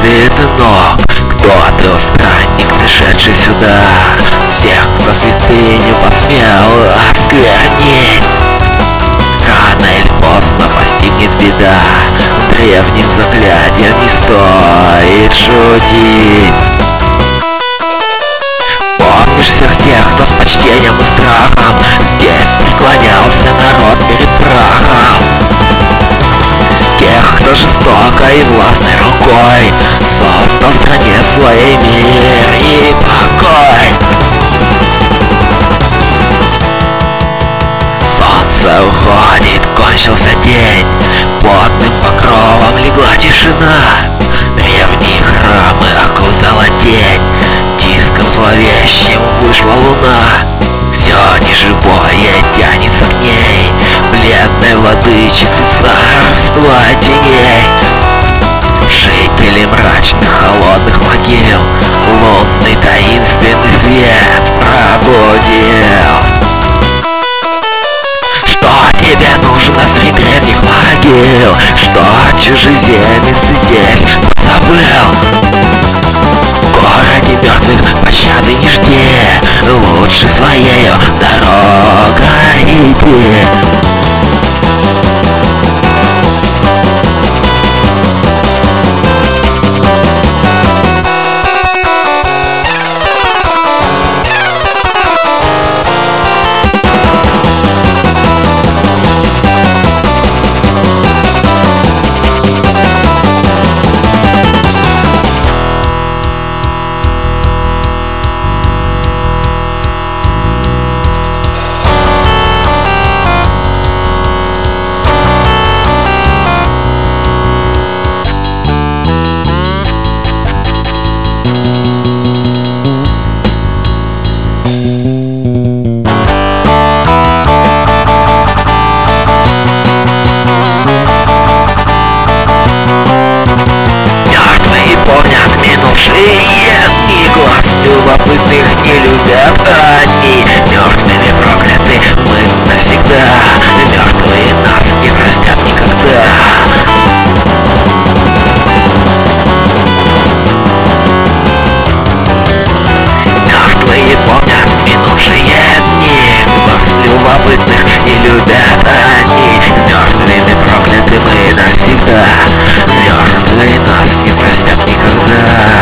следует ног. Кто ты, о странник, пришедший сюда? Всех, кто святыню посмел осквернить. Рано или поздно постигнет беда. Древним заклятием не стоит шутить. Помнишь всех тех, кто с почтением и страхом здесь преклонялся народ перед прахом? Тех, кто жестокой и властной рукой создал в стране своей мир и покой. Солнце уходит, кончился день, плотным покровом легла тишина. Древние храмы окутала тень, диском зловещим вышла луна. Все неживое тянется к ней, бледной владычицы царства теней. Жители мрачных холодных могил лунный таинственный свет пробудил. Что тебе нужно среди древних могил? Что чужеземец ты здесь позабыл? В городе мертвых пощады не жди, лучше своею дорогой иди. Глаз любопытных не любят они. Мертвыми прокляты мы навсегда, мертвые нас не простят никогда. Мертвые помнят минувшие дни, глаз любопытных не любят они. Мертвыми прокляты мы навсегда, мертвые нас не простят никогда.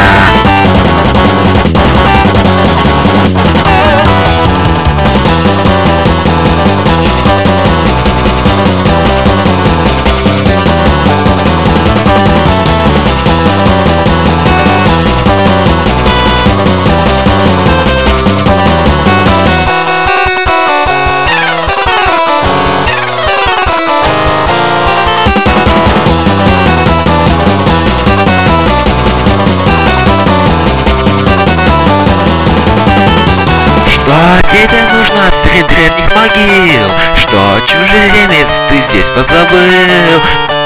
Что тебе нужно среди древних могил? Что чужеземец ты здесь позабыл?